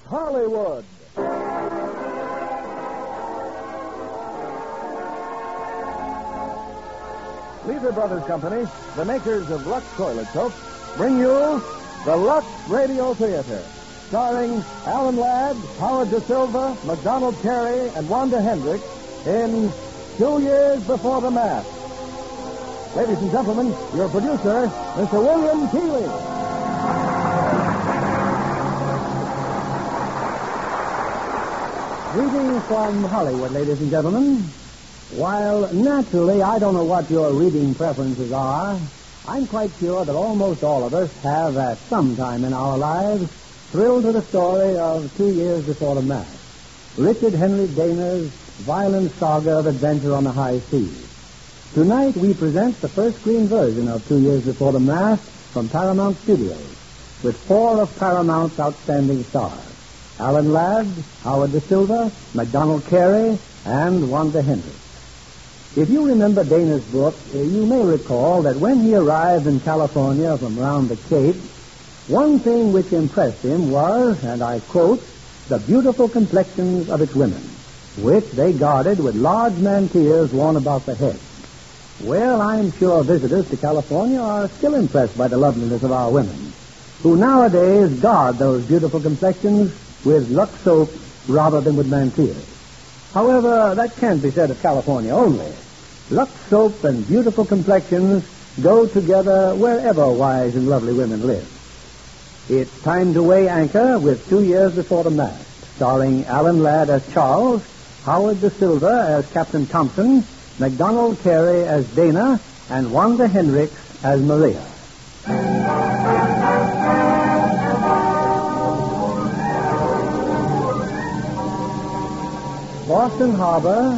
Hollywood. Lever Brothers Company, the makers of Lux Toilet Soap, bring you the Lux Radio Theater, starring Alan Ladd, Howard Da Silva, MacDonald Carey, and Wanda Hendricks in 2 Years Before the Mask. Ladies and gentlemen, your producer, Mr. William Keighley. Greetings from Hollywood, ladies and gentlemen. While naturally I don't know what your reading preferences are, I'm quite sure that almost all of us have at some time in our lives thrilled to the story of 2 Years Before the Mask, Richard Henry Dana's violent saga of adventure on the high seas. Tonight we present the first screen version of 2 Years Before the Mask from Paramount Studios, with 4 of Paramount's outstanding stars: Alan Ladd, Howard Da Silva, MacDonald Carey, and Wanda Hendricks. If you remember Dana's book, you may recall that when he arrived in California from around the Cape, one thing which impressed him was, and I quote, the beautiful complexions of its women, which they guarded with large mantillas worn about the head. Well, I'm sure visitors to California are still impressed by the loveliness of our women, who nowadays guard those beautiful complexions with Lux soap rather than with mantillas. However, that can't be said of California only. Lux soap and beautiful complexions go together wherever wise and lovely women live. It's time to weigh anchor with 2 Years Before the Mask, starring Alan Ladd as Charles, Howard Da Silva as Captain Thompson, MacDonald Carey as Dana, and Wanda Hendricks as Maria. Boston Harbor,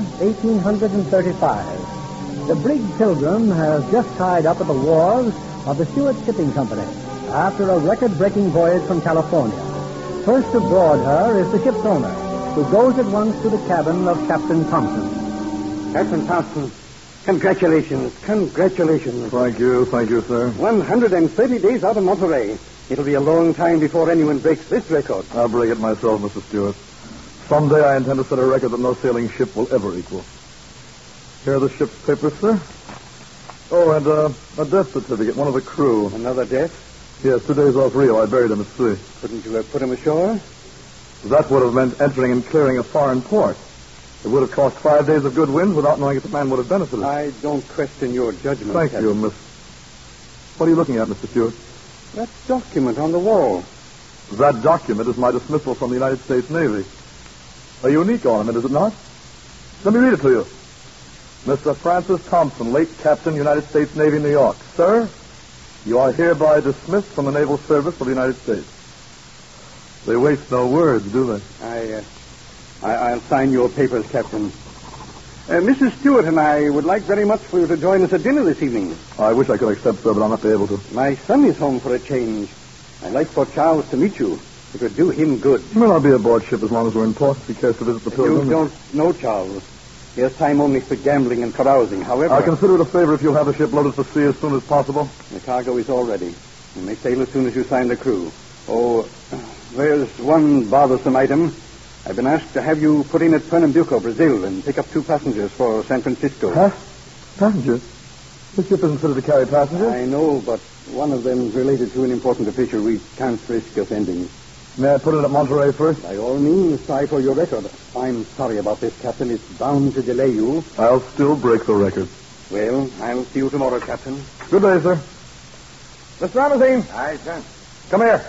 1835. The brig Pilgrim has just tied up at the wharves of the Stewart Shipping Company after a record-breaking voyage from California. First aboard her is the ship's owner, who goes at once to the cabin of Captain Thompson. Captain Thompson, congratulations. Thank you, sir. 130 days out of Monterey. It'll be a long time before anyone breaks this record. I'll break it myself, Mr. Stewart. Someday I intend to set a record that no sailing ship will ever equal. Here are the ship's papers, sir. Oh, and a death certificate, one of the crew. Another death? Yes, 2 days off Rio. I buried him at sea. Couldn't you have put him ashore? That would have meant entering and clearing a foreign port. It would have cost 5 days of good winds without knowing if the man would have benefited. I don't question your judgment, Thank Captain. you, Miss. What are you looking at, Mr. Stewart? That document on the wall. That document is my dismissal from the United States Navy. A unique ornament, is it not? Let me read it to you. Mr. Francis Thompson, late Captain, United States Navy, New York. Sir, you are hereby dismissed from the Naval Service of the United States. They waste no words, do they? I'll sign your papers, Captain. Mrs. Stewart and I would like very much for you to join us at dinner this evening. I wish I could accept, sir, but I'll not be able to. My son is home for a change. I'd like for Charles to meet you. It would do him good. Well, I'll be aboard ship as long as we're in port if he cares to visit the Pilgrim. You don't know Charles. He has time only for gambling and carousing. However, I'll consider it a favor if you'll have the ship loaded for sea as soon as possible. The cargo is all ready. You may sail as soon as you sign the crew. Oh, there's one bothersome item. I've been asked to have you put in at Pernambuco, Brazil, and pick up 2 passengers for San Francisco. Huh? Passengers? This ship isn't fitted to carry passengers. I know, but one of them's related to an important official we can't risk offending. May I put it at Monterey first? By all means, try for your record. I'm sorry about this, Captain. It's bound to delay you. I'll still break the record. Well, I'll see you tomorrow, Captain. Good day, sir. Mr. Ramazine. Aye, sir. Come here.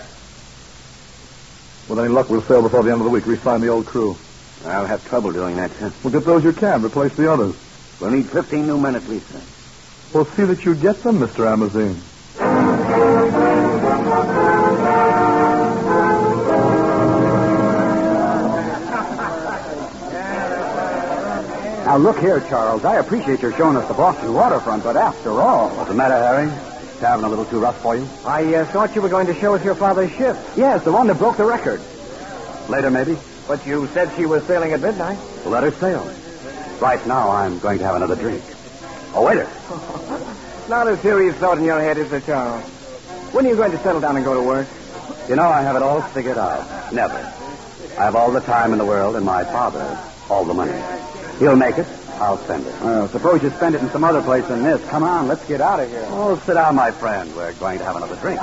With any luck, we'll sail before the end of the week. Re-sign the old crew. I'll have trouble doing that, sir. We'll get those you can. Replace the others. We'll need 15 new men at least, sir. We'll see that you get them, Mr. Amazine. Now, look here, Charles. I appreciate your showing us the Boston waterfront, but after all... What's the matter, Harry? Having a little too rough for you? I thought you were going to show us your father's ship. Yes, the one that broke the record. Later, maybe. But you said she was sailing at midnight. We'll let her sail. Right now, I'm going to have another drink. Oh, waiter. Not a serious thought in your head, is there, Charles? When are you going to settle down and go to work? You know, I have it all figured out. Never. I have all the time in the world, and my father, all the money. He'll make it. I'll send it. Well, suppose you spend it in some other place than this. Come on, let's get out of here. Oh, sit down, my friend. We're going to have another drink.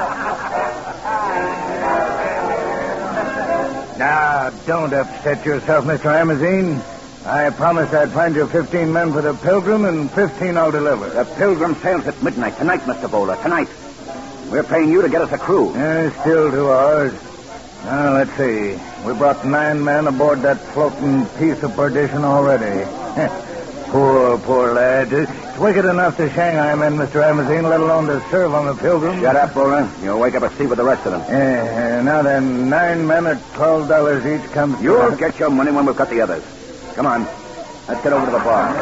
Now, don't upset yourself, Mr. Amazine. I promised I'd find you 15 men for the Pilgrim, and 15 I'll deliver. The Pilgrim sails at midnight tonight, Mr. Bowler. Tonight. We're paying you to get us a crew. Still 2 hours. Now, let's see. We brought 9 men aboard that floating piece of perdition already. Poor lad. It's wicked enough to Shanghai men, Mr. Amazine, let alone to serve on the Pilgrim. Shut up, Bowler. You'll wake up a seat with the rest of them. Now then, 9 men at $12 each comes... You'll get your money when we've got the others. Come on. Let's get over to the bar.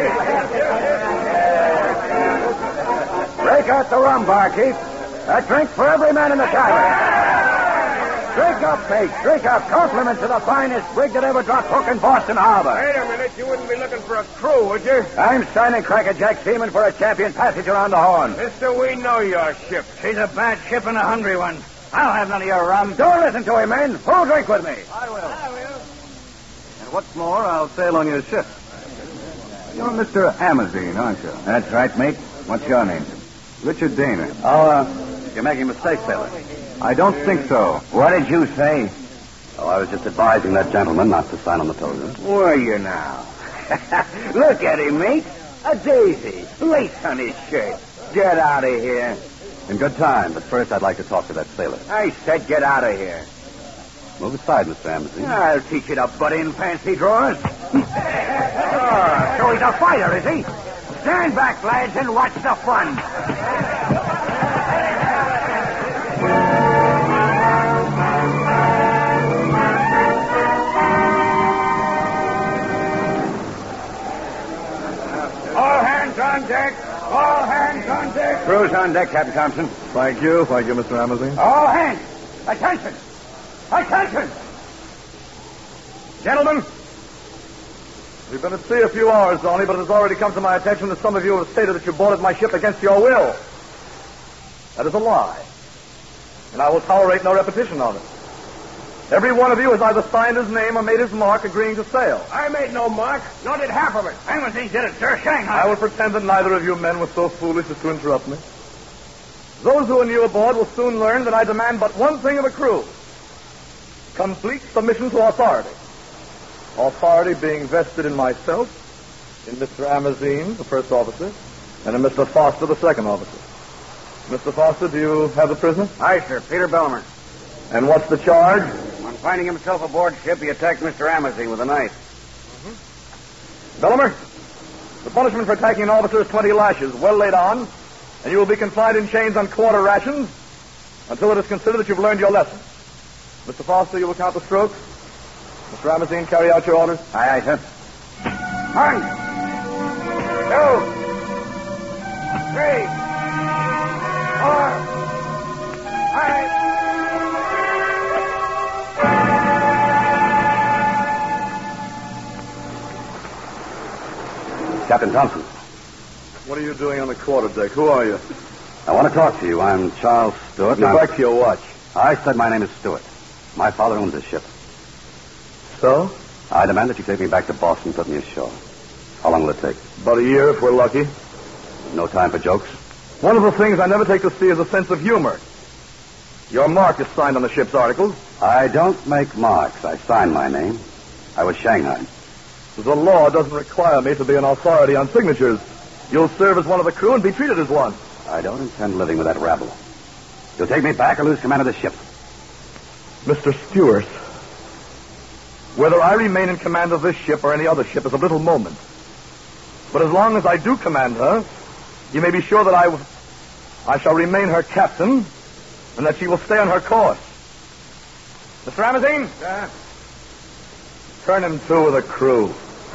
Break out the rum, barkeep. A drink for every man in the tavern. Drink up, Pete. Drink up. Compliment to the finest brig that ever dropped hook in Boston Harbor. Wait a minute. You wouldn't be looking for a crew, would you? I'm signing Cracker Jack Seaman for a champion passage around the Horn. Mister, we know your ship. She's a bad ship and a hungry one. I'll have none of your rum. Don't listen to him, men. Who'll drink with me? I will. And what's more, I'll sail on your ship. You're Mr. Amazine, aren't you? That's right, mate. What's your name? Richard Dana. You're making a mistake, sailor. I don't think so. What did you say? Oh, I was just advising that gentleman not to sign on the Pilgrim. Were you now? Look at him, mate. A daisy. Lace on his shirt. Get out of here. In good time, but first I'd like to talk to that sailor. I said get out of here. Move aside, Mr. Amazine. I'll teach you to butt in fancy drawers. So he's a fighter, is he? Stand back, lads, and watch the fun. All hands on deck. All hands on deck. Crew's on deck, Captain Thompson. Thank you, Mr. Amazine. All hands. Attention. Attention. Gentlemen, we've been at sea a few hours only, but it has already come to my attention that some of you have stated that you boarded my ship against your will. That is a lie, and I will tolerate no repetition of it. Every one of you has either signed his name or made his mark agreeing to sail. I made no mark. Nor did half of it. Amazine did it, sir. Shanghai. I will pretend that neither of you men were so foolish as to interrupt me. Those who are new aboard will soon learn that I demand but one thing of a crew: complete submission to authority. Authority being vested in myself, in Mr. Amazine, the first officer, and in Mr. Foster, the second officer. Mr. Foster, do you have the prisoner? Aye, sir. Peter Bellomer. And what's the charge? On finding himself aboard ship, he attacked Mr. Amazine with a knife. Bellomer, the punishment for attacking an officer is 20 lashes, well laid on, and you will be confined in chains on quarter rations until it is considered that you've learned your lesson. Mr. Foster, you will count the strokes. Mr. Amazine, carry out your orders. Aye, aye, sir. 1, 2, 3, 4, 5. Captain Thompson. What are you doing on the quarterdeck? Who are you? I want to talk to you. I'm Charles Stewart. Get back to your watch. I said my name is Stewart. My father owns this ship. So? I demand that you take me back to Boston and put me ashore. How long will it take? About a year, if we're lucky. No time for jokes? One of the things I never take to see is a sense of humor. Your mark is signed on the ship's articles. I don't make marks. I sign my name. I was Shanghai. The law doesn't require me to be an authority on signatures. You'll serve as one of the crew and be treated as one. I don't intend living with that rabble. You'll take me back or lose command of the ship. Mr. Stewart, whether I remain in command of this ship or any other ship is of little moment. But as long as I do command her, you may be sure that I shall remain her captain and that she will stay on her course. Mr. Amazine? Sir? Turn him to with a crew.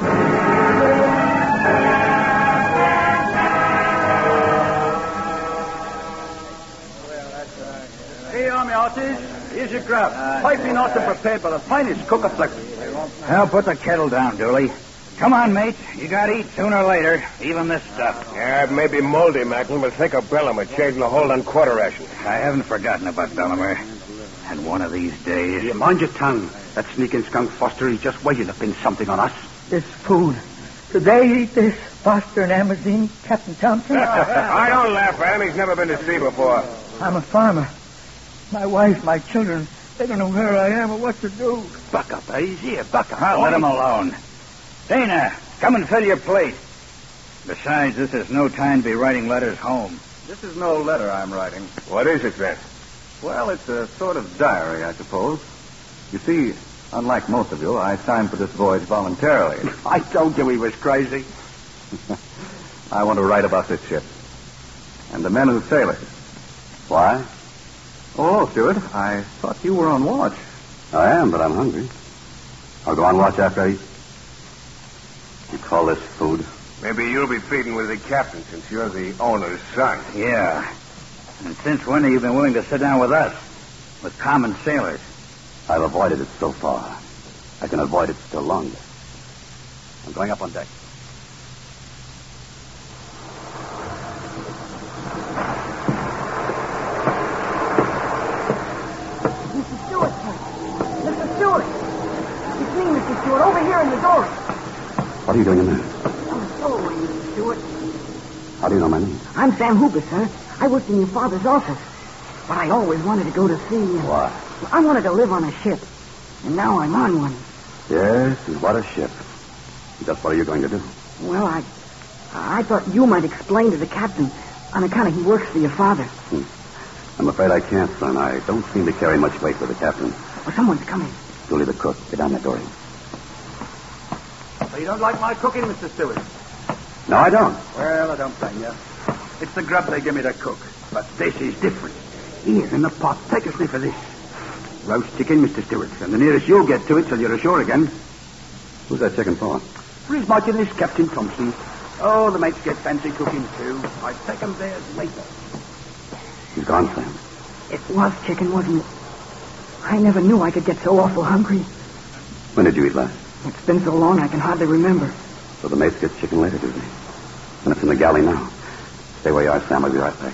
Hey, Army horses, here's your grub. Piping awesome prepared by the finest cook afloat. Now put the kettle down, Dooley. Come on, mate. You got to eat sooner or later, even this stuff. Yeah, it may be moldy, Macklin, but think of Bellomer changing the hold on quarter rations. I haven't forgotten about Bellomer. And one of these days... You mind your tongue. That sneaking skunk Foster, he's just waiting to pin something on us. This food. Do they eat this, Foster and Amazine, Captain Thompson? I don't laugh at him. He's never been to sea before. I'm a farmer. My wife, my children, they don't know where I am or what to do. Buck up, eh? He's here. Buck up. I'll let him alone. Dana, come and fill your plate. Besides, this is no time to be writing letters home. This is no letter I'm writing. What is it, then? Well, it's a sort of diary, I suppose. You see, unlike most of you, I signed for this voyage voluntarily. I told you he was crazy. I want to write about this ship. And the men who sail it. Why? Oh, Stewart, I thought you were on watch. I am, but I'm hungry. I'll go on watch after I eat. You call this food? Maybe you'll be feeding with the captain since you're the owner's son. Yeah. And since when have you been willing to sit down with us? With common sailors? I've avoided it so far. I can avoid it still longer. I'm going up on deck. Mr. Stewart, sir. Mr. Stewart. It's me, Mr. Stewart, over here in the door. What are you doing in there? I'm stowaway, Mr. Stewart. How do you know my name? I'm Sam Hooper, sir. I worked in your father's office. But I always wanted to go to sea. Why? I wanted to live on a ship. And now I'm on one. Yes, and what a ship. Just what are you going to do? Well, I thought you might explain to the captain on account of he works for your father. I'm afraid I can't, son. I don't seem to carry much weight with the captain. Oh, someone's coming. Julie the cook. Get down that door. So you don't like my cooking, Mr. Stewart? No, I don't. Well, I don't blame you. It's the grub they give me to cook. But this is different. Here in the pot. Take a sniff of this. Roast chicken, Mr. Stewart. And the nearest you'll get to it till you're ashore again. Who's that chicken for? For his Majesty's Captain Thompson. Oh, the mates get fancy cooking, too. I take 'em theirs later. He's gone, Sam. It was chicken, wasn't it? I never knew I could get so awful hungry. When did you eat last? It's been so long I can hardly remember. So the mates get chicken later, do they? And it's in the galley now. Stay where you are, Sam. I'll be right back.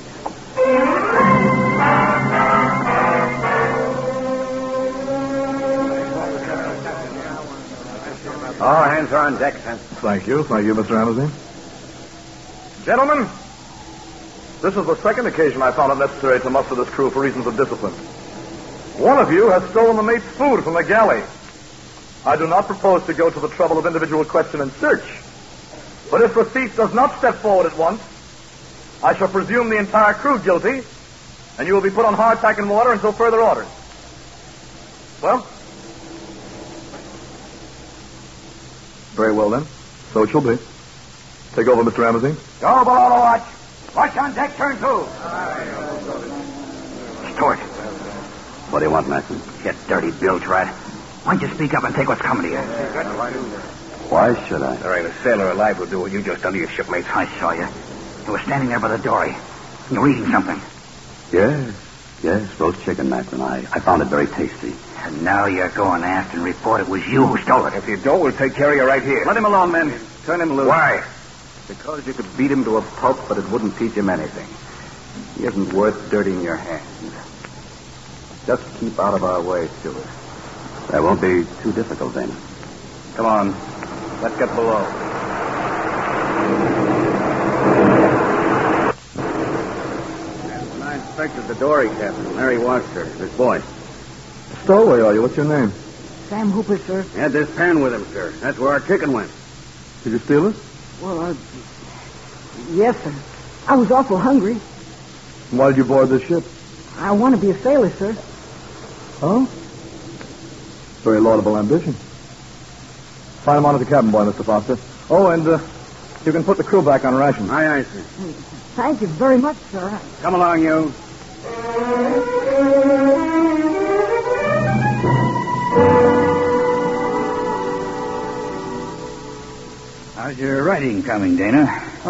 All hands are on deck, Sam. Thank you, Mr. Amazine. Gentlemen, this is the second occasion I found it necessary to muster this crew for reasons of discipline. One of you has stolen the mate's food from the galley. I do not propose to go to the trouble of individual question and search. But if the thief does not step forward at once, I shall presume the entire crew guilty, and you will be put on hardtack and water until further orders. Well? Very well, then. So it shall be. Take over, Mr. Amazine. Go below the watch. Watch on deck, turn two. Stewart. What do you want, Maxon? You dirty bilge rat. Why don't you speak up and take what's coming to you? Why should I? There ain't a sailor alive who'll do what you just done to your shipmates. I saw you. You were standing there by the dory. You were eating something. Yes, roast chicken, Maxon. I found it very tasty. And now you're going aft and report it was you who stole it. If you don't, we'll take care of you right here. Let him alone, men. Turn him loose. Why? Because you could beat him to a pulp, but it wouldn't teach him anything. He isn't worth dirtying your hands. Just keep out of our way, Stewart. That won't be too difficult, Dana. Come on. Let's get below. When I inspected the dory, Captain, Mary watched her. This boy. Stowaway, are you? What's your name? Sam Hooper, sir. He had this pan with him, sir. That's where our chicken went. Did you steal it? Well, yes, sir. I was awful hungry. Why did you board this ship? I want to be a sailor, sir. Oh? Very laudable ambition. Sign him on as a cabin boy, Mr. Foster. Oh, and you can put the crew back on rations. Aye, sir. Thank you very much, sir. Come along, you. How's your writing coming, Dana?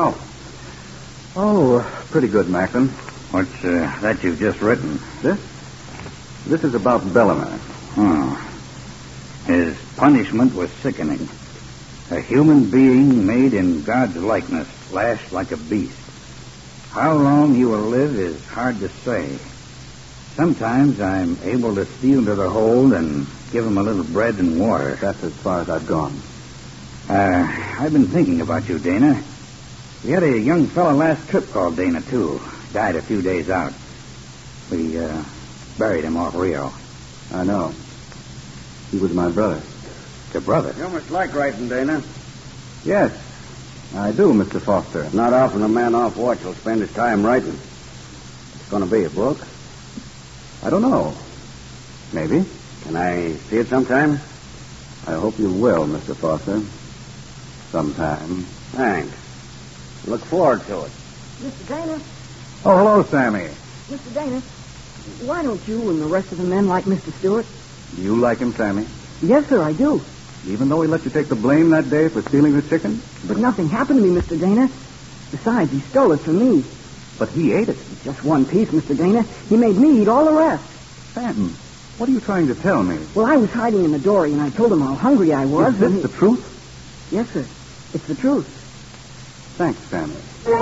Pretty good, Macklin. What's that you've just written? This is about Bellamar. Oh. His punishment was sickening. A human being made in God's likeness, lashed like a beast. How long he will live is hard to say. Sometimes I'm able to steal to the hold and give him a little bread and water. That's as far as I've gone. I've been thinking about you, Dana. We had a young fellow last trip called Dana, too. Died a few days out. We buried him off Rio. I know. He was my brother. Your brother? You must like writing, Dana. Yes, I do, Mr. Foster. Not often a man off watch will spend his time writing. It's going to be a book. I don't know. Maybe. Can I see it sometime? I hope you will, Mr. Foster. Sometime. Thanks. Look forward to it. Mr. Dana, Oh, hello, Sammy. Mr. Dana, why don't you and the rest of the men like Mr. Stewart? Do you like him, Sammy? Yes, sir, I do. Even though he let you take the blame that day for stealing the chicken? But nothing happened to me, Mr. Dana. Besides, he stole it from me. But he ate it. Just one piece, Mr. Dana. He made me eat all the rest. Sam, what are you trying to tell me? Well, I was hiding in the dory, and I told him how hungry I was. Is this the truth? Yes, sir. It's the truth. Thanks, Sammy.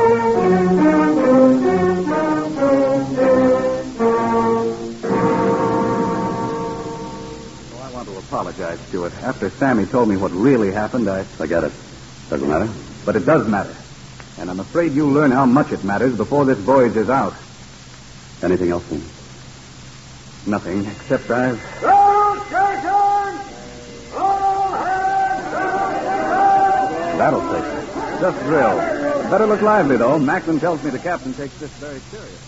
I want to apologize, Stuart. After Sammy told me what really happened, I... Forget it. Doesn't matter. But it does matter. And I'm afraid you'll learn how much it matters before this voyage is out. Anything else, then? Nothing, except I've... Battle station. Just drill. Better look lively, though. Macklin tells me the captain takes this very serious.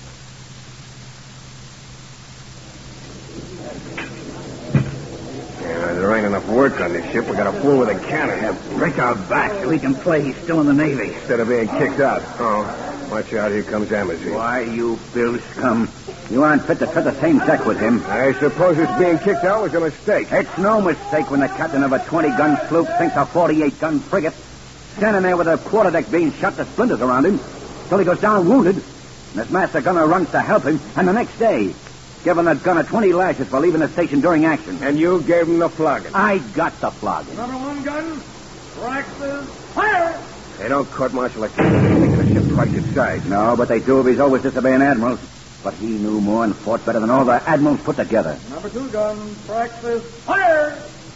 There ain't enough work on this ship. We got a fool with a cannon. Break our back so we can play he's still in the Navy. Instead of being kicked out. Oh, watch out. Here comes Amazon. Why, you Bill scum. You aren't fit to cut the same deck with him. I suppose this being kicked out was a mistake. It's no mistake when the captain of a 20-gun sloop sinks a 48-gun frigate. Standing there with a quarterdeck being shot to splinters around him till he goes down wounded. And his master gunner runs to help him, and the next day, giving that gunner 20 lashes for leaving the station during action. And you gave him the flogging. I got the flogging. Number one gun, Praxis, fire! They don't court-martial like this. They make the ship twice its size. No, but they do if he's always disobeying admirals. But he knew more and fought better than all the admirals put together. Number two gun, Praxis, fire!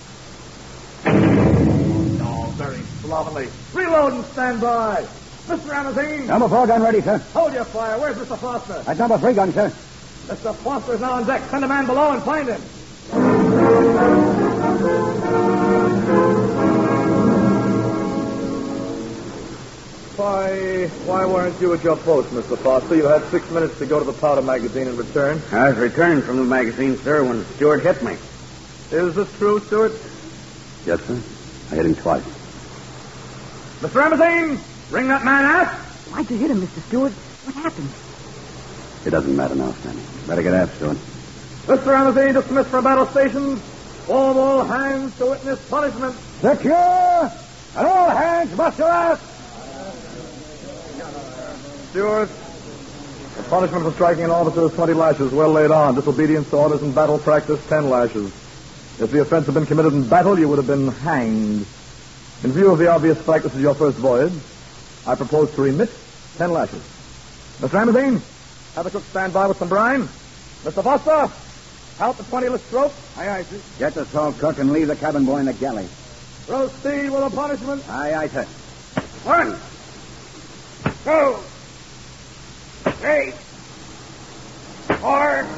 Oh, very slovenly. Reload and stand by. Mr. Amazon. Number 4 gun ready, sir. Hold your fire. Where's Mr. Foster? That's number 3 gun, sir. Mr. Foster is now on deck. Send a man below and find him. Why weren't you at your post, Mr. Foster? You had 6 minutes to go to the powder magazine and return. I was returning from the magazine, sir, when Stewart hit me. Is this true, Stewart? Yes, sir. I hit him twice. Mr. Amazon, bring that man out. Why'd you hit him, Mr. Stewart? What happened? It doesn't matter now, Stanley. Better get aft, Stewart. Mr. Amazon, dismissed from battle stations. Form all hands to witness punishment. Secure! And all hands muster aft! Stewart, the punishment for striking an officer is 20 lashes, well laid on. Disobedience to orders in battle practice, 10 lashes. If the offense had been committed in battle, you would have been hanged. In view of the obvious fact this is your first voyage, I propose to remit 10 lashes. Mr. Amazon, have the cook stand by with some brine. Mr. Foster, out the 20-less stroke. Aye, sir. Get the salt cook and leave the cabin boy in the galley. Proceed with the punishment. Aye, sir. 1, 2, 3, 4,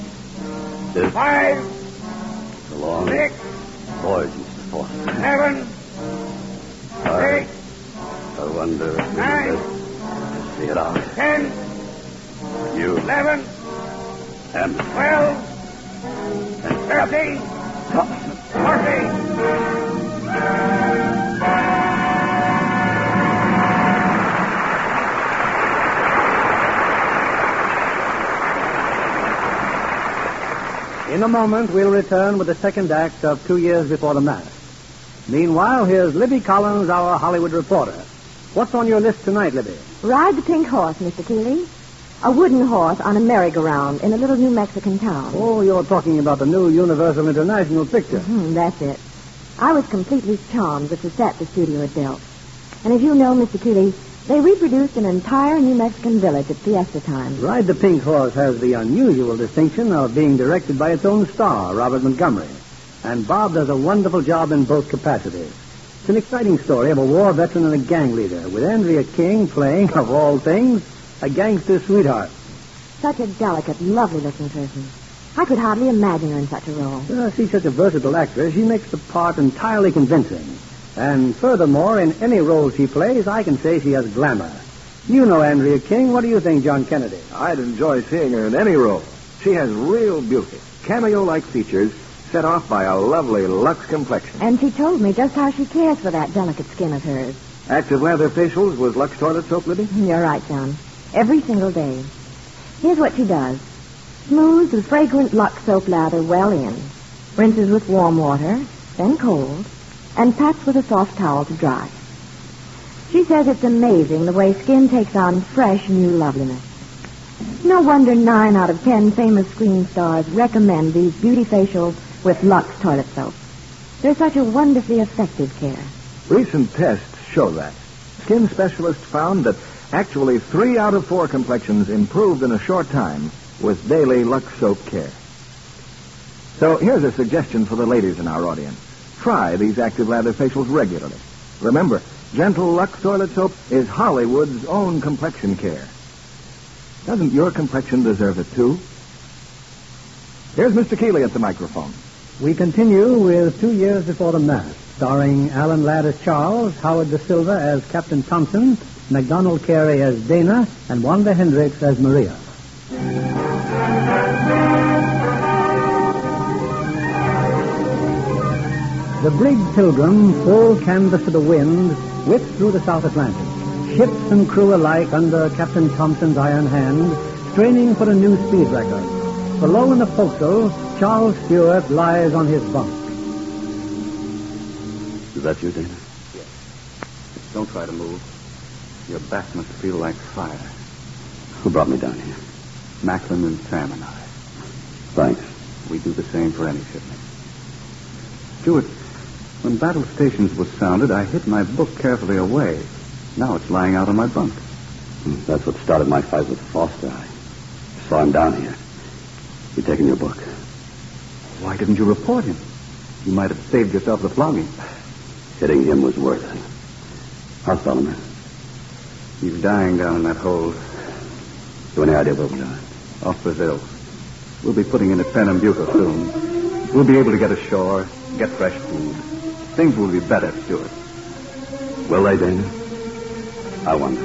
5, It's a long 6, voyage, Mr. Foster. 7, 8, I wonder if we Nine. can see it out. 10, You 11, and 12, 13, 14. In a moment, we'll return with the second act of 2 Years Before the Mast. Meanwhile, here's Libby Collins, our Hollywood reporter. What's on your list tonight, Libby? Ride the pink horse, Mr. Keeley. A wooden horse on a merry-go-round in a little New Mexican town. Oh, you're talking about the new Universal International picture. That's it. I was completely charmed with the set the studio had built. And as you know, Mr. Keeley, they reproduced an entire New Mexican village at fiesta time. Ride the Pink Horse has the unusual distinction of being directed by its own star, Robert Montgomery. And Bob does a wonderful job in both capacities. It's an exciting story of a war veteran and a gang leader, with Andrea King playing, of all things, a gangster sweetheart. Such a delicate, lovely-looking person. I could hardly imagine her in such a role. She's such a versatile actress, she makes the part entirely convincing. And furthermore, in any role she plays, I can say she has glamour. You know Andrea King. What do you think, John Kennedy? I'd enjoy seeing her in any role. She has real beauty, cameo-like features, set off by a lovely Lux complexion. And she told me just how she cares for that delicate skin of hers. Active lather facials with Lux toilet soap, Libby? You're right, John. Every single day. Here's what she does. Smooths the fragrant Lux soap lather well in, rinses with warm water, then cold, and pats with a soft towel to dry. She says it's amazing the way skin takes on fresh, new loveliness. No wonder 9 out of 10 famous screen stars recommend these beauty facials with Lux toilet soap. They're such a wonderfully effective care. Recent tests show that. Skin specialists found that actually 3 out of 4 complexions improved in a short time with daily Lux soap care. So here's a suggestion for the ladies in our audience. Try these active lather facials regularly. Remember, gentle Lux toilet soap is Hollywood's own complexion care. Doesn't your complexion deserve it, too? Here's Mr. Keeley at the microphone. We continue with 2 Years Before the Mast, starring Alan Ladd as Charles, Howard Da Silva as Captain Thompson, MacDonald Carey as Dana, and Wanda Hendricks as Maria. The brig Pilgrim, full canvas to the wind, whipped through the South Atlantic. Ships and crew alike under Captain Thompson's iron hand, straining for a new speed record. Below in the forecastle, Charles Stewart lies on his bunk. Is that you, Dana? Yes. Don't try to move. Your back must feel like fire. Who brought me down here? Macklin and Sam and I. Thanks. We do the same for any shipment. Stewart, when battle stations was sounded, I hid my book carefully away. Now it's lying out on my bunk. That's what started my fight with Foster. I saw him down here. You'd taken your book. Why didn't you report him? You might have saved yourself the flogging. Hitting him was worth it. How's Solomon? He's dying down in that hole. You any idea where we are? Off Brazil. We'll be putting in at Pernambuco soon. We'll be able to get ashore, get fresh food. Things will be better, Stewart. Will they, Dana? I wonder.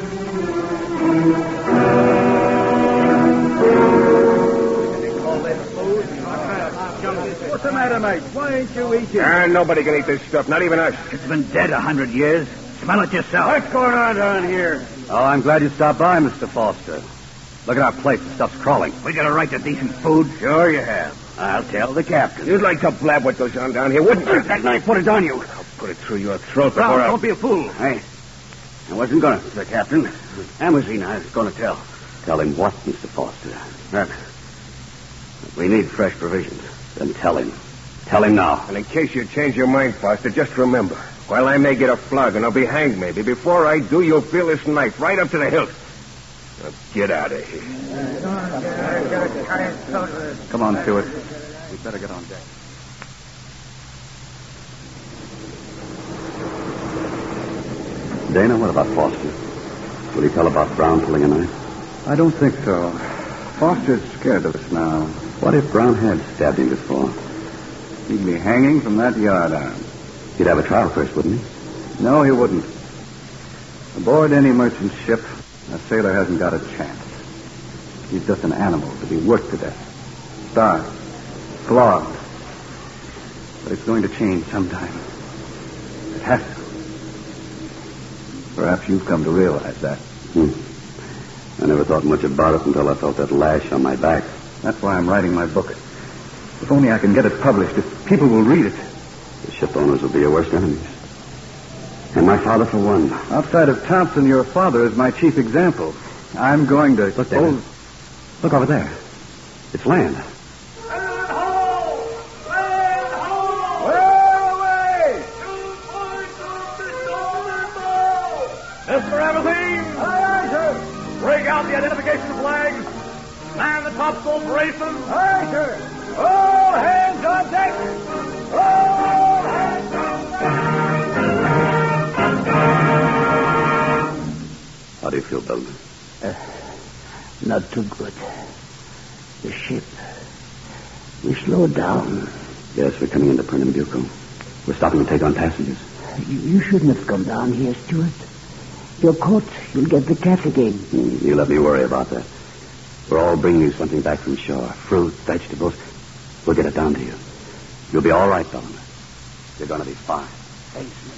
What's the matter, mate? Why ain't you eating? Nobody can eat this stuff, not even us. It's been dead 100 years. Smell it yourself. What's going on down here? Oh, I'm glad you stopped by, Mr. Foster. Look at our plate. The stuff's crawling. We got a right to decent food. Sure you have. I'll tell the captain. You'd like to blab what goes on down here, wouldn't you? That knife, put it on you. I'll put it through your throat before Ralph, don't be a fool. Hey, I wasn't going to, Mr. Captain. Amazine, I was going to tell. Tell him what, Mr. Foster? That we need fresh provisions. Then tell him. Tell him now. And in case you change your mind, Foster, just remember, while I may get a flog and I'll be hanged maybe, before I do, you'll feel this knife right up to the hilt. Now, get out of here. Come on, Stewart. We'd better get on deck. Dana, what about Foster? Will he tell about Brown pulling a knife? I don't think so. Foster's scared of us now. What if Brown had stabbed him before? He'd be hanging from that yardarm. He'd have a trial first, wouldn't he? No, he wouldn't. Aboard any merchant ship, a sailor hasn't got a chance. He's just an animal to be worked to death. Starved. Flogged. But it's going to change sometime. It has to. Perhaps you've come to realize that. I never thought much about it until I felt that lash on my back. That's why I'm writing my book. If only I can get it published, if people will read it. The ship owners will be your worst enemies. And my father, for one. Outside of Thompson, your father is my chief example. I'm going to... Look, David. Look over there. It's land. Mr. Amazine! Aye, sir. Break out the identification flags. Man the topsail braces. Aye, sir. All hands on deck. All feel, Belden? Not too good. The ship. We slowed down. Yes, we're coming into Pernambuco. We're stopping to take on passengers. You shouldn't have come down here, Stuart. You're caught. You'll get the cat again. You let me worry about that. We're all bringing you something back from shore. Fruit, vegetables. We'll get it down to you. You'll be all right, Belden. You're going to be fine. Thanks, mate.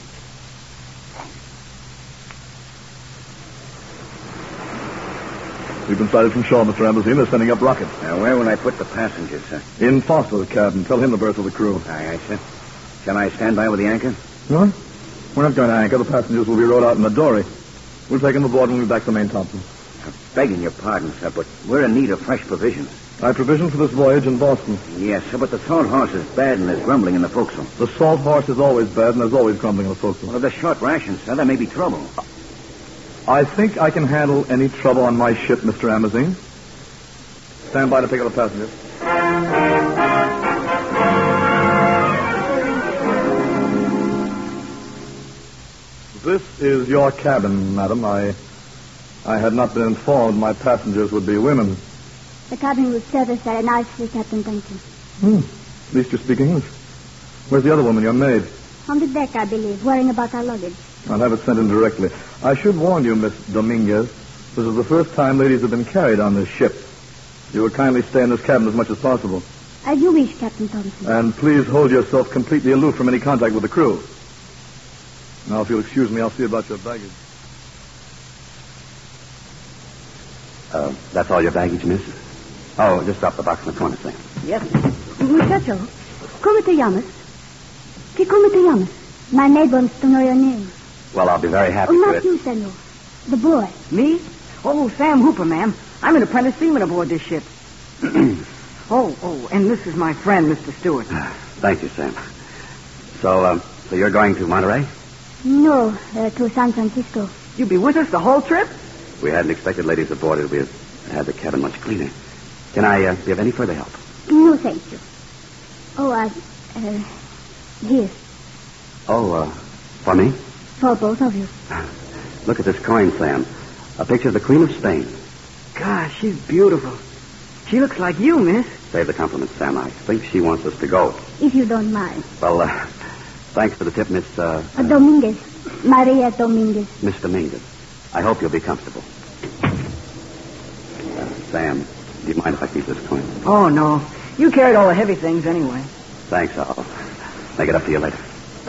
We've been sighted from shore, Mr. Amazine. They're sending up rockets. Now, where will I put the passengers, sir? In Foster's cabin. Tell him the berth of the crew. Aye, sir. Shall I stand by with the anchor? No? We're not going to anchor. The passengers will be rowed out in the dory. We'll take them aboard when we're back to Main Thompson. I'm begging your pardon, sir, but we're in need of fresh provisions. I provisioned for this voyage in Boston. Yes, sir, but the salt horse is bad and there's grumbling in the forecastle. The salt horse is always bad, and there's always grumbling in the forecastle. Well, there's short rations, sir. There may be trouble. I think I can handle any trouble on my ship, Mr. Amazine. Stand by to pick up the passengers. This is your cabin, madam. I had not been informed my passengers would be women. The cabin was serviced very nicely, Captain Duncan. At least you speak English. Where's the other woman, your maid? On the deck, I believe, worrying about our luggage. I'll have it sent in directly. I should warn you, Miss Dominguez, this is the first time ladies have been carried on this ship. You will kindly stay in this cabin as much as possible. As you wish, Captain Thompson. And please hold yourself completely aloof from any contact with the crew. Now, if you'll excuse me, I'll see about your baggage. That's all your baggage, miss? Oh, just drop the box in the corner, Sam. Yes. Muchacho, ¿cómo te llamas? ¿Qué cómo te llamas? My maid wants to know your name. Well, I'll be very happy Oh, to... not you, senor. The boy. Me? Oh, Sam Hooper, ma'am. I'm an apprentice seaman aboard this ship. Oh, and this is my friend, Mr. Stewart. Thank you, Sam. So you're going to Monterey? No, to San Francisco. You'll be with us the whole trip? We hadn't expected ladies aboard. We'd have had the cabin much cleaner. Can I be of any further help? No, thank you. Oh, here. Oh, for me? For both of you. Look at this coin, Sam. A picture of the Queen of Spain. Gosh, she's beautiful. She looks like you, miss. Save the compliment, Sam. I think she wants us to go. If you don't mind. Well, thanks for the tip, Miss... Dominguez. Maria Dominguez. Miss Dominguez. I hope you'll be comfortable. Sam, do you mind if I keep this coin? Oh, no. You carried all the heavy things anyway. Thanks. I'll make it up to you later.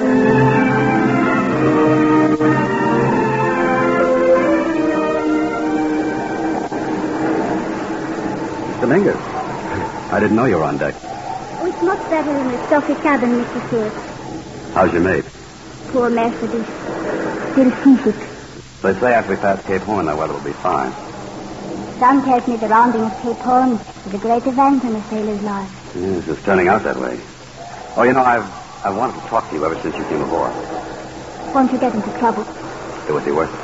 Miss Dominguez, I didn't know you were on deck. Oh, it's much better in the stuffy cabin, Mr. Stewart. How's your maid? Poor Mercedes. Still seasick. They say after we pass Cape Horn, the weather will be fine. Some tells me the rounding of Cape Horn is a great event in a sailor's life. Yes, it's turning out that way. Oh, you know, I've wanted to talk to you ever since you came aboard. Won't you get into trouble? It would be worth it.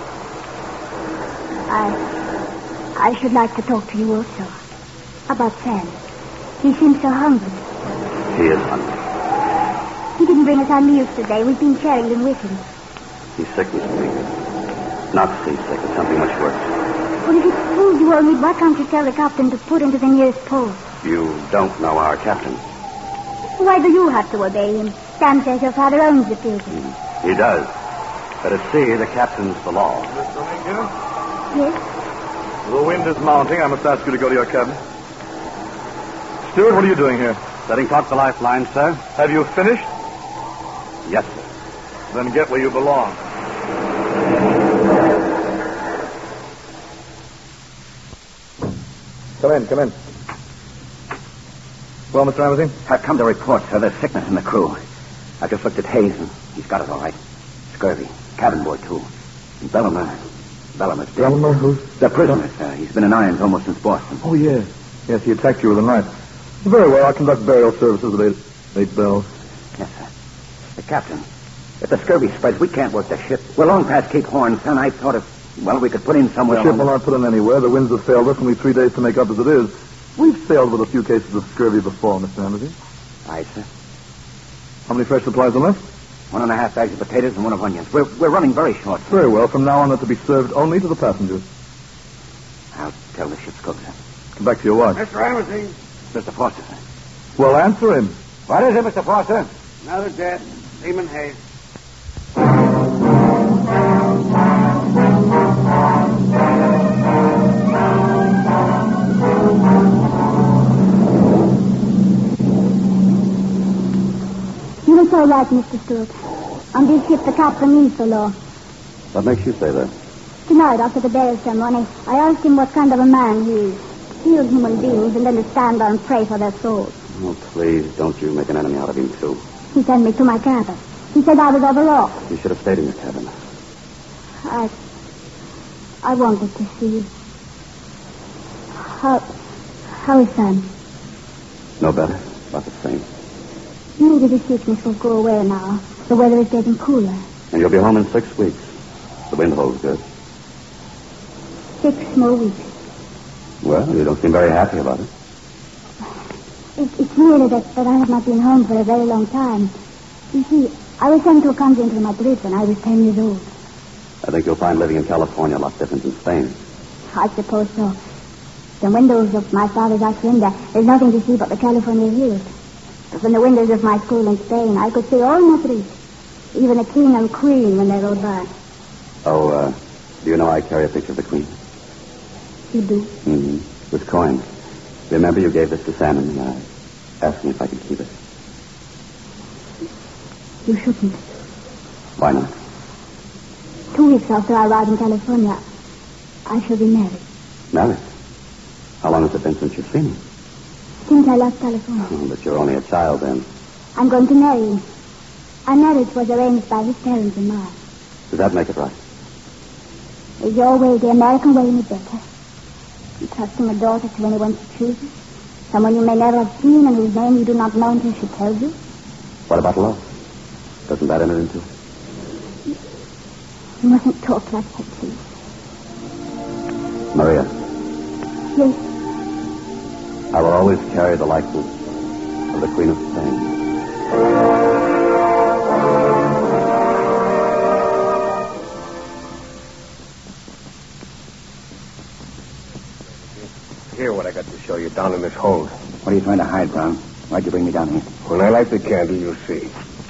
I should like to talk to you also. About Sam. He seems so hungry. He is hungry. He didn't bring us our meals today. We've been sharing them with him. He's sick, Miss Dominguez. Not seasick. It's something much worse. Well, if it's food you all need, why can't you tell the captain to put into the nearest port? You don't know our captain. Why do you have to obey him? Sam says your father owns the Pilgrim. He does. But at sea, the captain's the law. Miss Dominguez? Yes? The wind is mounting. I must ask you to go to your cabin. Stewart, what are you doing here? Setting taut the lifeline, sir. Have you finished? Yes, sir. Then get where you belong. Come in. Well, Mr. Amazine? I've come to report, sir. There's sickness in the crew. I just looked at Hayes, and he's got it all right. Scurvy. Cabin boy, too. And Bellarmer's dead. Bellarmer, who's? The prisoner, sir. He's been in irons almost since Boston. Oh, yes. Yes, he attacked you with a knife. Very well. I'll conduct burial services at 8 bells. Yes, sir. The captain, if the scurvy spreads, we can't work the ship. We're long past Cape Horn, sir, and I thought we could put in somewhere. The ship will not put in anywhere. The winds have failed us, and we've 3 days to make up as it is. We've sailed with a few cases of scurvy before, Mr. Amazine. Aye, sir. How many fresh supplies are left? 1.5 bags of potatoes and 1 of onions. We're running very short, sir. Very well. From now on, they're to be served only to the passengers. tell the ship's cook, sir. Come back to your watch. Mr. Amazing. Mr. Foster, sir. Well, answer him. What is it, Mr. Foster? Another death. Seaman Hayes. You were so right, Mr. Stewart. On this ship, the captain is the law. What makes you say that? Tonight, after the burial ceremony, I asked him what kind of a man he is. Heal human beings and then to stand there and pray for their souls. Oh, please, don't you make an enemy out of him, too. He sent me to my cabin. He said I was overlooked. You should have stayed in your cabin. I wanted to see you. How is Sam? No better. About the same. Maybe the sickness will go away now. The weather is getting cooler. And you'll be home in 6 weeks. The wind holds good. 6 more weeks. Well, you don't seem very happy about it. It's merely that I have not been home for a very long time. You see, I was sent to a convent in Madrid when I was 10 years old. I think you'll find living in California a lot different than Spain. I suppose so. The windows of my father's hacienda, there's nothing to see but the California views. But from the windows of my school in Spain, I could see all Madrid, even the king and queen when they rode by. Oh, do you know I carry a picture of the Queen? You do? Mm-hmm. With coins. Remember you gave this to Sam and I asked me if I could keep it. You shouldn't. Why not? 2 weeks after I arrive in California, I shall be married. Married? How long has it been since you've seen him? Since I left California. Oh, but you're only a child then. I'm going to marry him. Our marriage was arranged by his parents and mine. Does that make it right? Is your way the American way any better? Entrusting a daughter to anyone she chooses? Someone you may never have seen and whose name you do not know until she tells you? What about love? Doesn't that enter into it? You mustn't talk like that, please. Maria. Yes. I will always carry the likeness of the Queen of Spain. Here, what I got to show you down in this hole. What are you trying to hide, Brown? Why'd you bring me down here? When I light the candle, you'll see.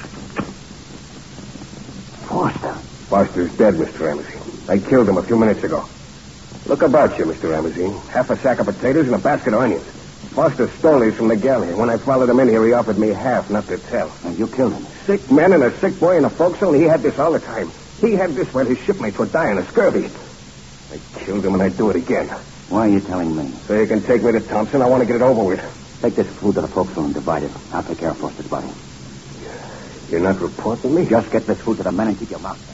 Foster. Foster's dead, Mr. Ramsey. I killed him a few minutes ago. Look about you, Mr. Ramsey. Half a sack of potatoes and a basket of onions. Foster stole these from the galley. When I followed him in here, he offered me half, not to tell. And you killed him? Sick men and a sick boy in a forecastle, and he had this all the time. He had this while his shipmates were dying of scurvy. I killed him, and I'd do it again. Why are you telling me? So you can take me to Thompson. I want to get it over with. Take this food to the forecastle and divide it. I'll take care of Foster's body. You're not reporting me? Just get this food to the men and keep your mouth shut.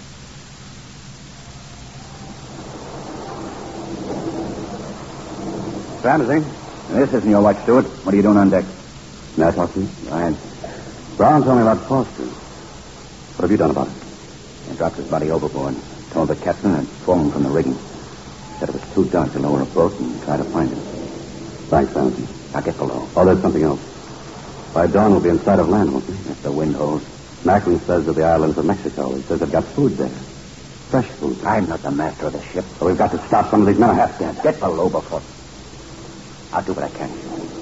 Ramsey. This isn't your watch, Stewart. What are you doing on deck? May I talk to you? Ryan. Brown told me about Foster. What have you done about it? I dropped his body overboard. Told the captain and phoned from the rigging. Said it was too dark to lower a boat and try to find him. Thanks, Ramsey. I'll get below. Oh, there's something else. By dawn, we'll be in sight of land, won't we? If the wind holds. Macklin says of the islands of Mexico. He says they've got food there. Fresh food. I'm not the master of the ship. So we've got to stop some of these men are half dead. Get below before... I'll do what I can.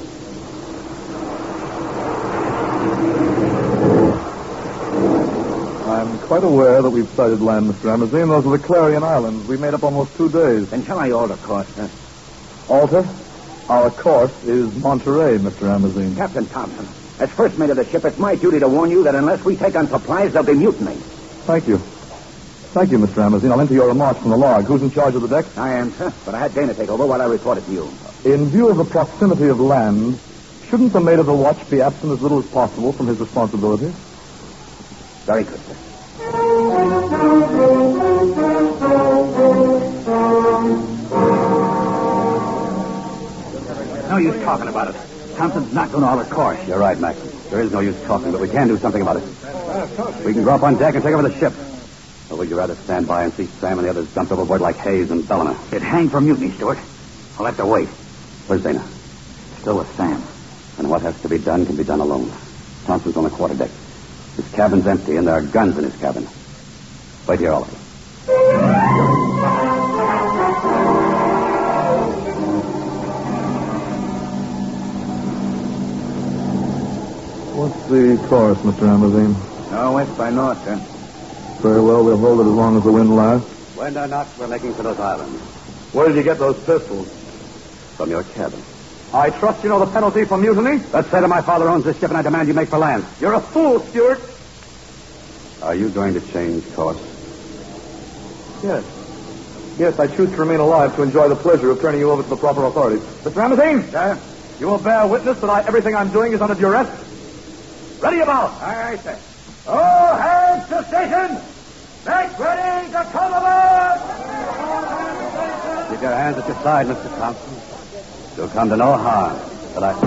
I'm quite aware that we've sighted land, Mr. Ramsey, and those are the Clarion Islands. We made up almost 2 days. Then shall I alter course, sir? Alter? Our course is Monterey, Mr. Ramsey. Captain Thompson, as first mate of the ship, it's my duty to warn you that unless we take on supplies, there'll be mutiny. Thank you. Thank you, Mr. Ramsey. I'll enter your remarks from the log. Who's in charge of the deck? I am, sir, but I had Dana take over while I reported to you. In view of the proximity of land, shouldn't the mate of the watch be absent as little as possible from his responsibilities? Very good, sir. No use talking about it. Thompson's not going to alter course. You're right, Macklin. There is no use talking, but we can do something about it. We can go up on deck and take over the ship. Or would you rather stand by and see Sam and the others dumped overboard like Hayes and Bellamy? It hang for mutiny, Stewart. I'll have to wait. Where's Dana? Still with Sam. And what has to be done can be done alone. Thompson's on the quarterdeck. His cabin's empty, and there are guns in his cabin. Wait here, all of you. What's the course, Mr. Amazine? West by north, sir. Very well, we'll hold it as long as the wind lasts. Wind or not, we're making for those islands. Where did you get those pistols? From your cabin. I trust you know the penalty for mutiny? Let's say that my father owns this ship and I demand you make for land. You're a fool, Stewart. Are you going to change course? Yes. Yes, I choose to remain alive to enjoy the pleasure of turning you over to the proper authorities. Mr. Ramazine? Sir? You will bear witness that everything I'm doing is under duress? Ready about. Aye, sir. All hands to station! Make ready to come aboard! Keep your hands at your side, Mr. Thompson. You'll come to no harm. But I...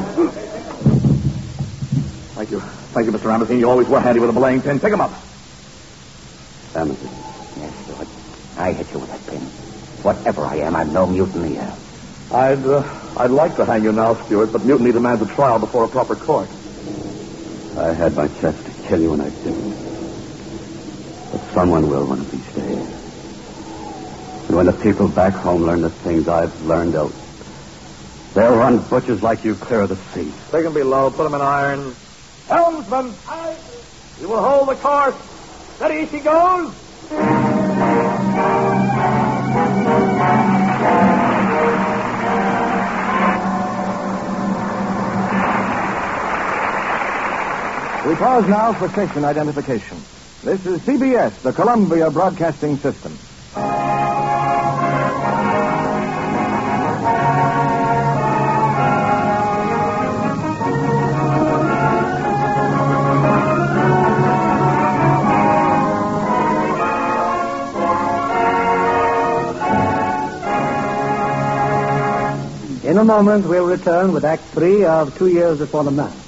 Thank you. Thank you, Mr. Ramazine. You always were handy with a belaying pin. Pick him up. Amazon. Yes, Stewart. I hit you with that pin. Whatever I am, I'm no mutineer. I'd like to hang you now, Stewart, but mutiny demands a trial before a proper court. I had my chance to kill you and I didn't. But someone will one of these days. And when the people back home learn the things I've learned, they'll run butchers like you clear of the sea. Take him below, put him in irons. Helmsman! Aye. You will hold the course. Steady she goes. We pause now for station identification. This is CBS, the Columbia Broadcasting System. In a moment, we'll return with Act 3 of 2 Years Before the Mass.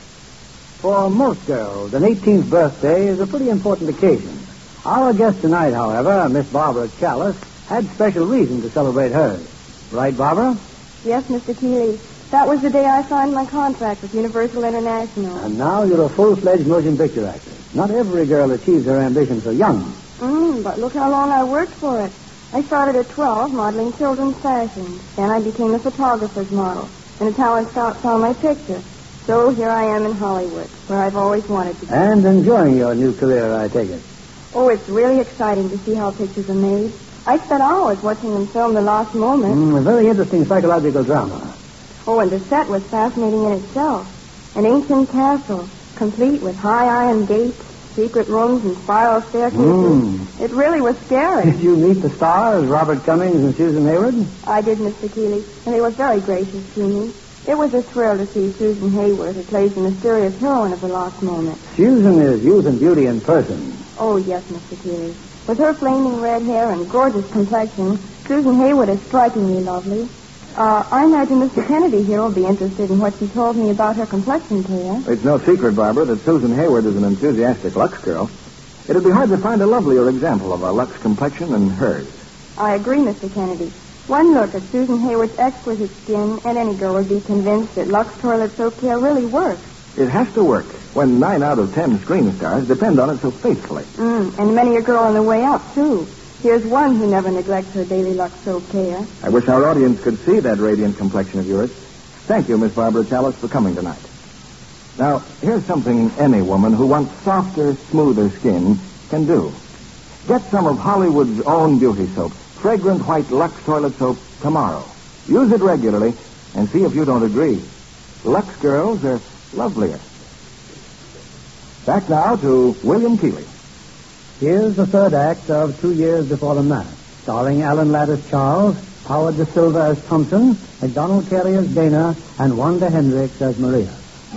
For most girls, an 18th birthday is a pretty important occasion. Our guest tonight, however, Miss Barbara Chalice, had special reason to celebrate hers. Right, Barbara? Yes, Mr. Keeley. That was the day I signed my contract with Universal International. And now you're a full-fledged motion picture actress. Not every girl achieves her ambition so young. But look how long I worked for it. I started at 12 modeling children's fashions. Then I became a photographer's model. And a talent scout saw my picture. So here I am in Hollywood, where I've always wanted to be. And enjoying your new career, I take it. Oh, it's really exciting to see how pictures are made. I spent hours watching them film The Lost Moment. A very interesting psychological drama. Oh, and the set was fascinating in itself. An ancient castle, complete with high iron gates, secret rooms, and spiral staircases. It really was scary. Did you meet the stars, Robert Cummings and Susan Hayward? I did, Mr. Keeley, and they were very gracious to me. It was a thrill to see Susan Hayward, who plays the mysterious heroine of The Lost Moment. Susan is youth and beauty in person. Oh, yes, Mr. Keeley. With her flaming red hair and gorgeous complexion, Susan Hayward is strikingly lovely. I imagine Mr. Kennedy here will be interested in what she told me about her complexion care. It's no secret, Barbara, that Susan Hayward is an enthusiastic Lux girl. It'd be hard to find a lovelier example of a Lux complexion than hers. I agree, Mr. Kennedy. One look at Susan Hayward's exquisite skin, and any girl would be convinced that Lux Toilet Soap Care really works. It has to work when 9 out of 10 screen stars depend on it so faithfully. And many a girl on the way up, too. Here's one who never neglects her daily Lux Soap Care. I wish our audience could see that radiant complexion of yours. Thank you, Miss Barbara Chalice, for coming tonight. Now, here's something any woman who wants softer, smoother skin can do. Get some of Hollywood's own beauty soap, fragrant white Lux Toilet Soap, tomorrow. Use it regularly and see if you don't agree. Lux girls are lovelier. Back now to William Keeley. Here's the third act of 2 Years Before the Mass, starring Alan Ladd as Charles, Howard De Silva as Thompson, MacDonald Carey as Dana, and Wanda Hendricks as Maria.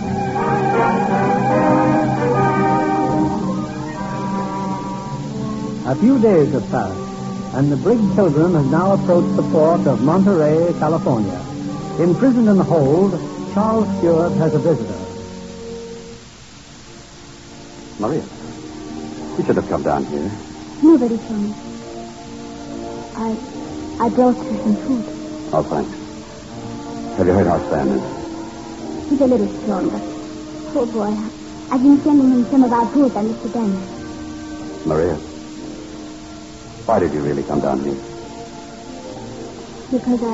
A few days have passed, and the brig Pilgrim has now approached the port of Monterey, California. Imprisoned in the hold, Charles Stewart has a visitor. Maria, you should have come down here. Nobody told me. I brought her some food. Oh, thanks. Have you heard how Sam is? He's a little stronger. Oh, boy. I've been sending him some of our food by Mr. Dennis. Maria, why did you really come down here? Because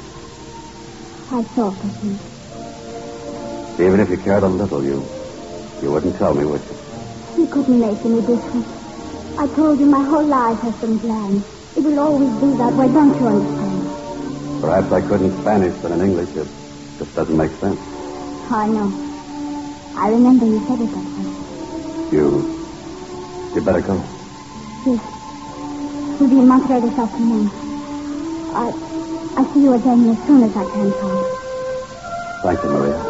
I thought of him. Even if you cared a little, you You wouldn't tell me, would you? You couldn't make any difference. I told you my whole life has been planned. It will always be that way, don't you understand? Perhaps I could in Spanish, but in English it just doesn't make sense. I know. I remember you said it that way. You better go. Yes. We'll be in Monterey this afternoon. I'll see you again as soon as I can, Tom. Thank you, Maria.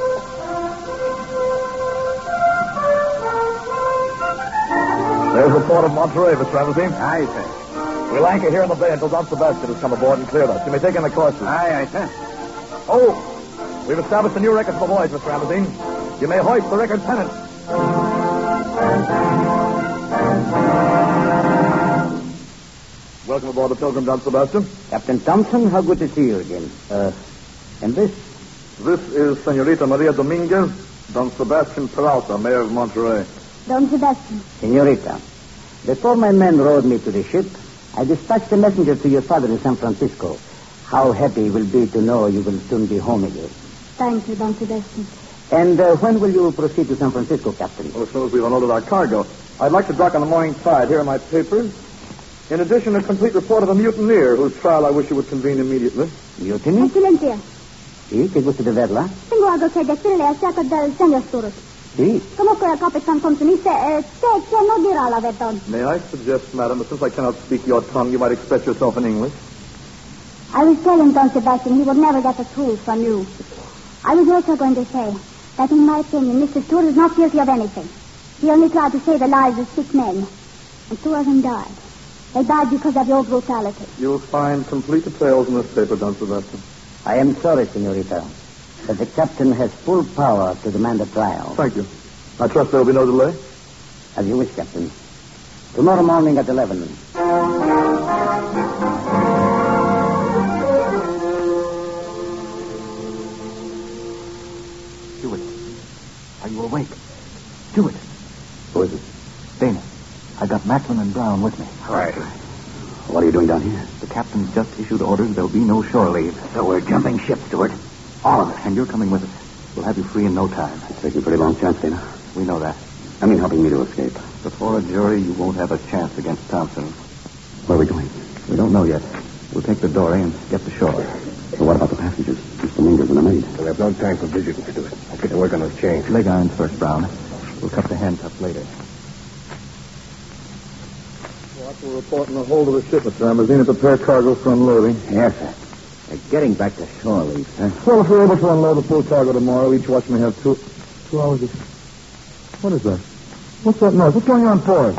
There's the port of Monterey, Mr. Ramsey. Aye, sir. We'll anchor here in the bay until Don Sebastian has come aboard and cleared us. You may take in the courses. Aye, sir. Oh, we've established a new record for the voyage, Mr. Ramsey. You may hoist the record pennant. Welcome aboard the Pilgrim, Don Sebastian. Captain Thompson, how good to see you again. And this? This is Senorita Maria Dominguez, Don Sebastian Peralta, Mayor of Monterey. Don Sebastian. Senorita, before my men rowed me to the ship, I dispatched a messenger to your father in San Francisco. How happy he will be to know you will soon be home again. Thank you, Don Sebastian. And when will you proceed to San Francisco, Captain? Well, as soon as we've unloaded our cargo. I'd like to dock on the morning tide. Here are my papers. In addition, a complete report of a mutineer whose trial I wish you would convene immediately. Mutiny? Excellentia. Sí, ¿qué gusto de verla? Tengo algo que decirle acerca del señor Sturus. Sí. Como que el Capitán Thompson dice, que no dirá la verdad. May I suggest, madam, that since I cannot speak your tongue, you might express yourself in English? I was telling Don Sebastian he would never get the truth from you. I was also going to say that, in my opinion, Mr. Stewart is not guilty of anything. He only tried to save the lives of 6 men, and 2 of them died. They died because of your brutality. You'll find complete details in this paper, Don Sebastian. I am sorry, Senorita, but the captain has full power to demand a trial. Thank you. I trust there will be no delay. As you wish, Captain. Tomorrow morning at 11. Stewart, are you awake? Stewart. Who is it? Dana. I got Macklin and Brown with me. All right. What are you doing down here? The captain's just issued orders there'll be no shore leave. So we're jumping ship, Stewart. All of us. And you're coming with us. We'll have you free in no time. It's taking a pretty long chance, Dana. We know that. I mean, helping me to escape. Before a jury, you won't have a chance against Thompson. Where are we going? We don't know yet. We'll take the dory and get to shore. So what about the passengers? Mr. Dominguez and the maid? We'll have no time for visiting, Stewart. Let's get to work on those chains. Leg irons first, Brown. We'll cut the handcuffs later. Watch will report in the hold of the ship, Mr. Amazine, and prepare cargo for unloading. Yes, sir. Getting back to shore leave, sir. Well, if we're able to unload the full cargo tomorrow, each watch may have 2 hours of... What is that? What's that noise? What's going on board?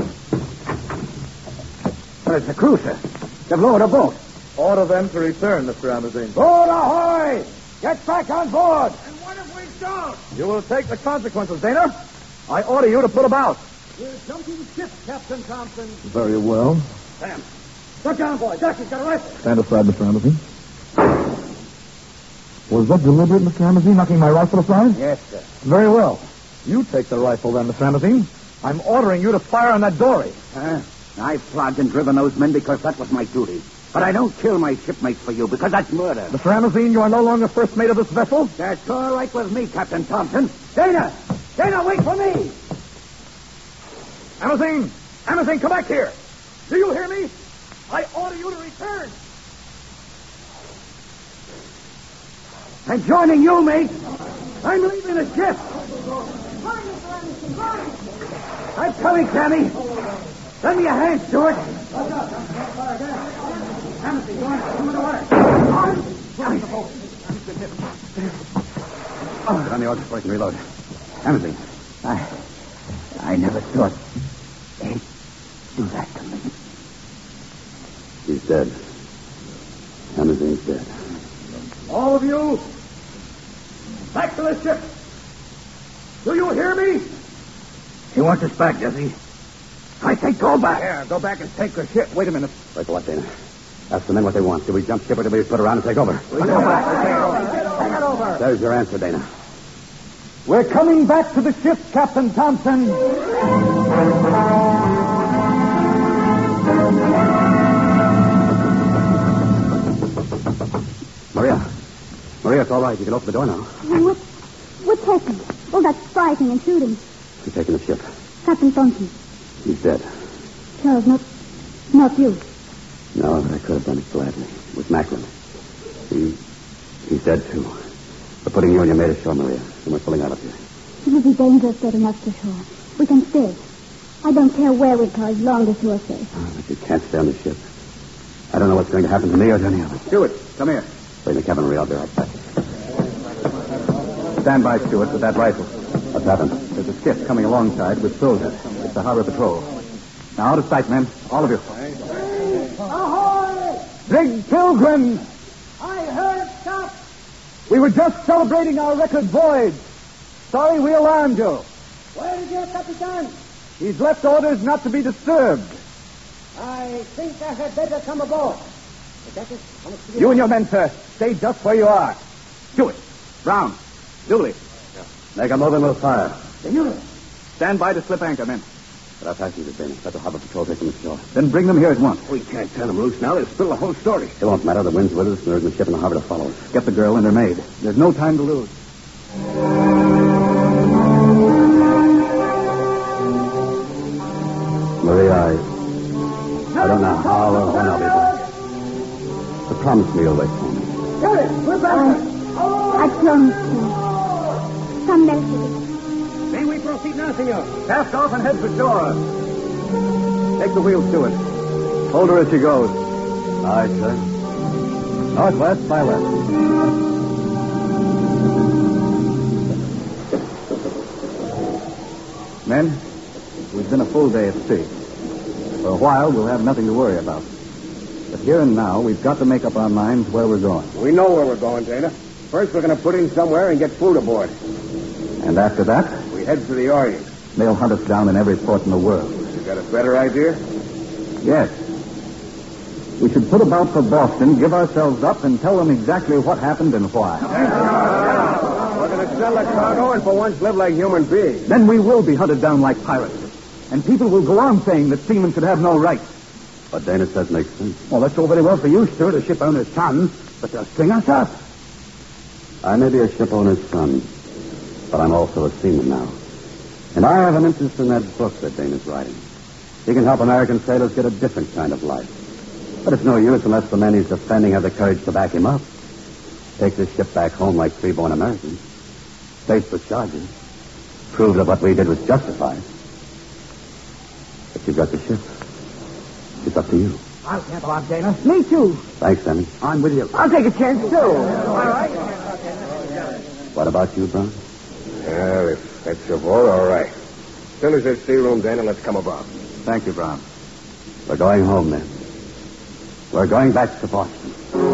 Well, it's the crew, sir. They've lowered a boat. Order them to return, Mr. Amazine. Board ahoy! Get back on board! And what if we don't? You will take the consequences, Dana. I order you to put about. We're jumping ship, Captain Thompson. Very well. Sam, look down, boy. Ducky's got a rifle. Stand aside, Mr. Amazine. Was that deliberate, Mr. Amazine, knocking my rifle aside? Yes, sir. Very well. You take the rifle then, Mr. Amazine. I'm ordering you to fire on that dory. I flogged and driven those men because that was my duty. But I don't kill my shipmates for you because that's murder. Mr. Amazine, you are no longer first mate of this vessel? That's all right with me, Captain Thompson. Dana! Dana, wait for me! Amazine! Amazine, come back here! Do you hear me? I order you to return! I'm joining you, mate. I'm leaving the ship. I'm coming, Sammy. Lend me a hand, Stuart. Get on the oars before I can reload. Amazine. I never thought they'd do that to me. He's dead. Amazine's dead. All of you, back to the ship. Do you hear me? He wants us back, Jesse. I say go back. Yeah, go back and take the ship. Wait a minute. Wait for what, Dana? Ask the men what they want. Do we jump ship or do we put around and take over? We'll go back. Take it over. There's your answer, Dana. We're coming back to the ship, Captain Thompson. Maria, it's all right. You can open the door now. What's happened? Oh, that's fighting and shooting. you taken the ship? Captain Thornton. He's dead. Charles, not you. No, but I could have done it gladly. It was Macklin. He's dead, too. We're putting you and your mate ashore, Maria, and we're pulling out of here. It will be dangerous getting us to shore. We can stay. I don't care where we go as long as you are safe. Oh, but you can't stay on the ship. I don't know what's going to happen to me or to any of us. Stewart, come here. Stay in the cabin, Maria. I'll be right back. Stand by, Stewart, with that rifle. What's happened? There's a skiff coming alongside with soldiers. It's the harbor patrol. Now, out of sight, men. All of you. Ahoy! Big Pilgrim! I heard stop. We were just celebrating our record voyage. Sorry we alarmed you. Where is your Capitan? He's left orders not to be disturbed. I think I had better come aboard. You and your men, sir, stay just where you are. Stewart, Brown, Dooley. Make a move and we'll fire. Stand by to slip anchor, men. But our passengers, Dana. Let the harbor patrol take them ashore. Then bring them here at once. We can't turn them loose now. They'll spill the whole story. It won't matter. The wind's with us, and there isn't a ship in the harbor to follow us. Get the girl and her maid. There's no time to lose. Maria, I don't know how or when I'll be back. But promise me you'll wait for me. We're back. I promise you. Come back to me. May we proceed now, senor? Cast off and head for shore. Take the wheel, Stewart. Hold her as she goes. Aye, sir. Northwest by west. Men, we've been a full day at sea. For a while, we'll have nothing to worry about. But here and now, we've got to make up our minds where we're going. We know where we're going, Dana. First, we're going to put in somewhere and get food aboard. And after that, We head for the Orient. they'll hunt us down in every port in the world. You got a better idea? Yes. We should put about for Boston, give ourselves up, and tell them exactly what happened and why. We're going to sell the cargo and for once live like human beings. Then we will be hunted down like pirates. And people will go on saying that seamen should have no rights. What Dana says makes sense. Well, that's all very well for you, Stewart, a ship owner's son, but they'll string us up. I may be a ship owner's son, but I'm also a seaman now. And I have an interest in that book that Dana's writing. He can help American sailors get a different kind of life. But it's no use unless the men he's defending have the courage to back him up. Take this ship back home like free-born Americans. Face the charges. Prove that what we did was justified. But you've got the ship. It's up to you. I'll camp along, Dana. Me too. Thanks, Sammy. I'm with you. I'll take a chance, too. All right. What about you, Brown? Well, if that's your vote, all right. As soon as there's sea room, Dana, let's come aboard. Thank you, Brown. We're going home, then. We're going back to Boston.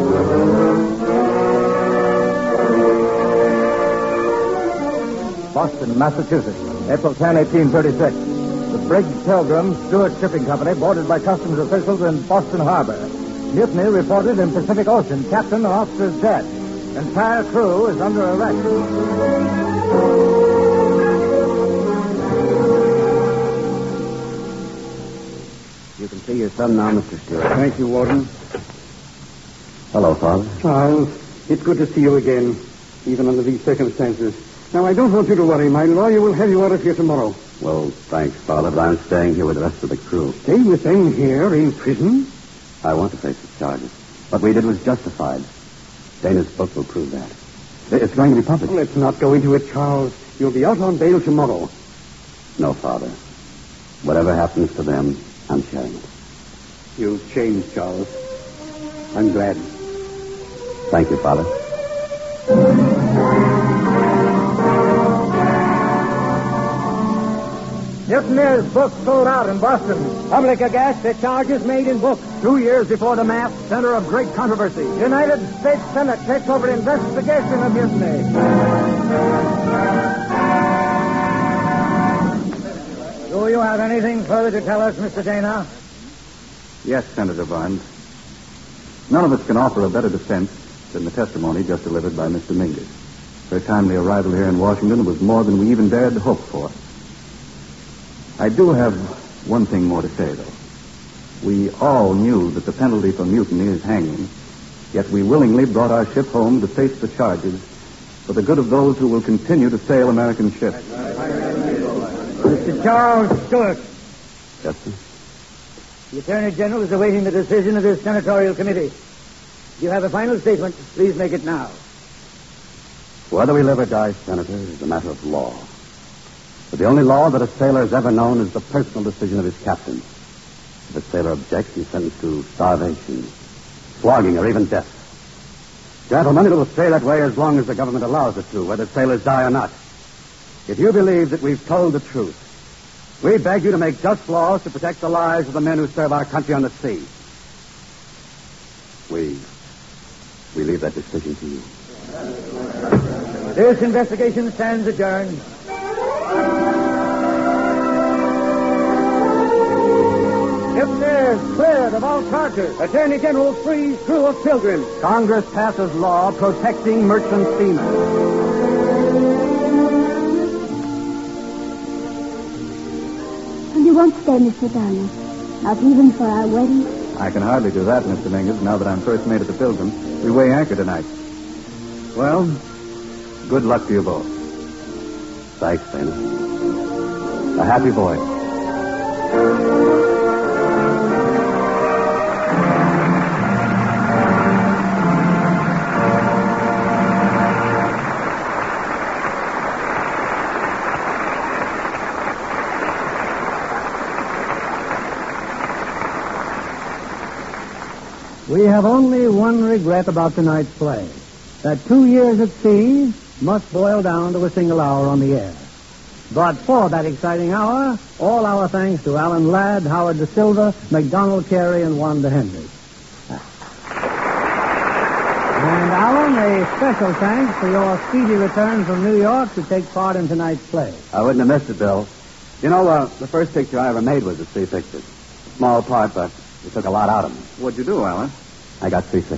Boston, Massachusetts, April 10, 1836. The brig Pilgrim, Stewart Shipping Company, boarded by customs officials in Boston Harbor. Mutiny reported in Pacific Ocean. Captain and officers dead. Entire crew is under arrest. You can see your son now, Mr. Stewart. Thank you, Warden. Hello, Father. Charles, it's good to see you again, even under these circumstances. Now, I don't want you to worry. My lawyer will have you out of here tomorrow. Well, thanks, Father, but I'm staying here with the rest of the crew. Stay with them here in prison? I want to face the charges. What we did was justified. Dana's book will prove that. It's going to be published. Let's not go into it, Charles. You'll be out on bail tomorrow. No, Father. Whatever happens to them, I'm sharing it. You've changed, Charles. I'm glad. Thank you, Father. Mutineer's book sold out in Boston. Public aghast, the charges made in book. 2 years before the map, center of great controversy. United States Senate takes over investigation of mutiny. Do you have anything further to tell us, Mr. Dana? Yes, Senator Barnes. None of us can offer a better defense than the testimony just delivered by Mr. Mingus. Her timely arrival here in Washington was more than we even dared to hope for. I do have one thing more to say, though. We all knew that the penalty for mutiny is hanging, yet we willingly brought our ship home to face the charges for the good of those who will continue to sail American ships. Mr. Charles Stewart. Yes, sir. The Attorney General is awaiting the decision of this senatorial committee. If you have a final statement, please make it now. Whether we live or die, Senator, is a matter of law. But the only law that a sailor has ever known is the personal decision of his captain. If a sailor objects, he's sentenced to starvation, flogging, or even death. Gentlemen, it will stay that way as long as the government allows it to, whether sailors die or not. If you believe that we've told the truth, we beg you to make just laws to protect the lives of the men who serve our country on the sea. We leave that decision to you. This investigation stands adjourned. Ship cleared of all charges. Attorney General frees crew of Pilgrim. Congress passes law protecting merchant seamen. And you won't stay, Mr. Downer. Not even for our wedding. I can hardly do that, Mr. Mingus, now that I'm first mate of the Pilgrim. We weigh anchor tonight. Well, good luck to you both. Thanks, Dana. A happy voyage. We have only one regret about tonight's play. That 2 years at sea must boil down to a single hour on the air. But for that exciting hour, all our thanks to Alan Ladd, Howard Da Silva, MacDonald Carey, and Wanda Henry. And Alan, a special thanks for your speedy return from New York to take part in tonight's play. I wouldn't have missed it, Bill. You know, the first picture I ever made was a sea picture. Small part, but it took a lot out of me. What'd you do, Alan? I got seasick.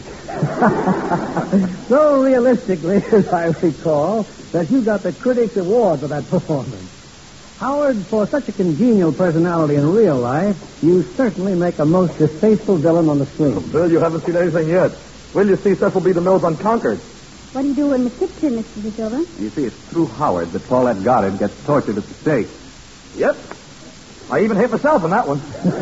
So realistically, as I recall, that you got the Critics' Award for that performance. Howard, for such a congenial personality in real life, you certainly make a most distasteful villain on the screen. Bill, you haven't seen anything yet. Will you see Cecil B. DeMille's Unconquered? What do you do in the picture, Mr. De Silva? You see, it's through Howard that Paulette Goddard gets tortured at the stake. Yep. I even hate myself in that one.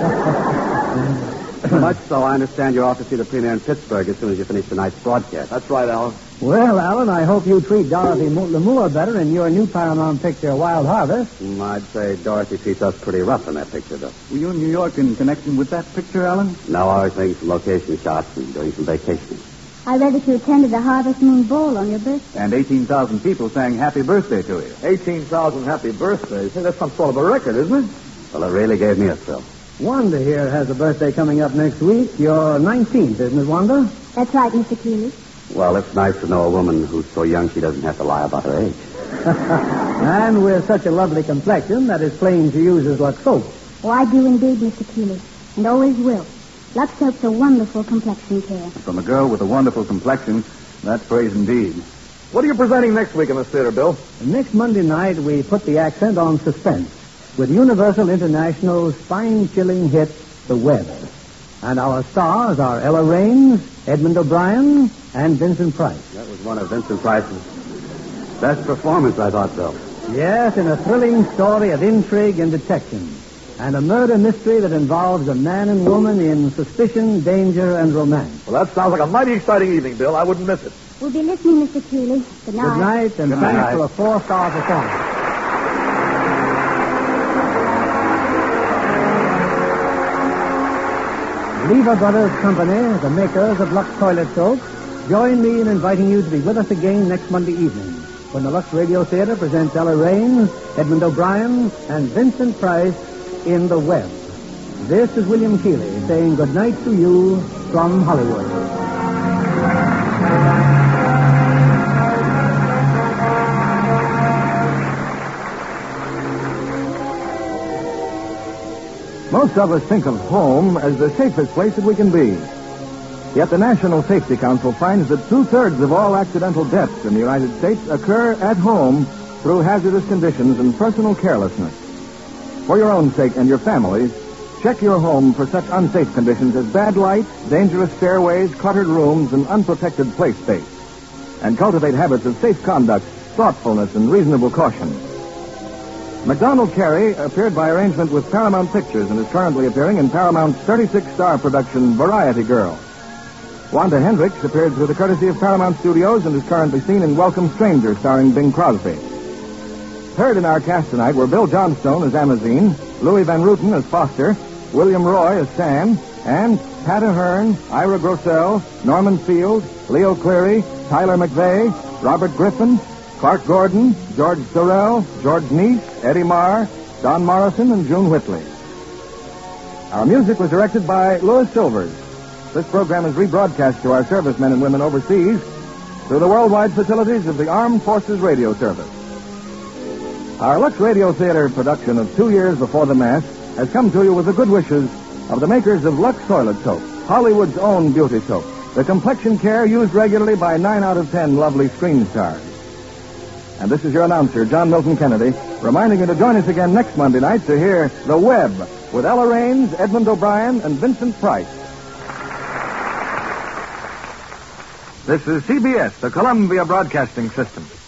So much so, I understand you're off to see the premiere in Pittsburgh as soon as you finish tonight's broadcast. That's right, Alan. Well, Alan, I hope you treat Dorothy Lamour better in your new Paramount picture, Wild Harvest. I'd say Dorothy treats us pretty rough in that picture, though. Were you in New York in connection with that picture, Alan? No, I was making some location shots and doing some vacationing. I read that you attended the Harvest Moon Ball on your birthday. And 18,000 people sang happy birthday to you. 18,000 happy birthdays. Hey, that's some sort of a record, isn't it? Well, it really gave me a thrill. Wanda here has a birthday coming up next week. You're 19th, isn't it, Wanda? That's right, Mr. Keeley. Well, it's nice to know a woman who's so young she doesn't have to lie about her age. And with such a lovely complexion that is plain she uses Lux soap. Oh, I do indeed, Mr. Keeley, and always will. Lux soap's a wonderful complexion care. From a girl with a wonderful complexion, that's praise indeed. What are you presenting next week in this theater, Bill? Next Monday night, we put the accent on suspense with Universal International's spine-chilling hit, The Web. And our stars are Ella Raines, Edmund O'Brien, and Vincent Price. That was one of Vincent Price's best performances, I thought, Bill. Yes, in a thrilling story of intrigue and detection, and a murder mystery that involves a man and woman in suspicion, danger, and romance. Well, that sounds like a mighty exciting evening, Bill. I wouldn't miss it. We'll be listening, Mr. Keeley. Good night. Good night, and thanks for a 4-star performance. Lever Brothers Company, the makers of Lux Toilet Soap, join me in inviting you to be with us again next Monday evening when the Lux Radio Theater presents Ella Raines, Edmund O'Brien, and Vincent Price in The Web. This is William Keeley saying good night to you from Hollywood. Most of us think of home as the safest place that we can be. Yet the National Safety Council finds that 2/3 of all accidental deaths in the United States occur at home through hazardous conditions and personal carelessness. For your own sake and your family's, check your home for such unsafe conditions as bad lights, dangerous stairways, cluttered rooms, and unprotected play space. And cultivate habits of safe conduct, thoughtfulness, and reasonable caution. MacDonald Carey appeared by arrangement with Paramount Pictures and is currently appearing in Paramount's 36-star production Variety Girl. Wanda Hendricks appeared through the courtesy of Paramount Studios and is currently seen in Welcome Stranger, starring Bing Crosby. Heard in our cast tonight were Bill Johnstone as Amazine, Louis Van Ruten as Foster, William Roy as Sam, and Pat Ahern, Ira Grossell, Norman Field, Leo Cleary, Tyler McVeigh, Robert Griffin, Clark Gordon, George Sorrell, George Neese, Eddie Marr, Don Morrison, and June Whitley. Our music was directed by Louis Silvers. This program is rebroadcast to our servicemen and women overseas through the worldwide facilities of the Armed Forces Radio Service. Our Lux Radio Theater production of 2 Years Before the Mass has come to you with the good wishes of the makers of Lux Toilet Soap, Hollywood's own beauty soap, the complexion care used regularly by 9 out of 10 lovely screen stars. And this is your announcer, John Milton Kennedy, reminding you to join us again next Monday night to hear The Web with Ella Raines, Edmund O'Brien, and Vincent Price. This is CBS, the Columbia Broadcasting System.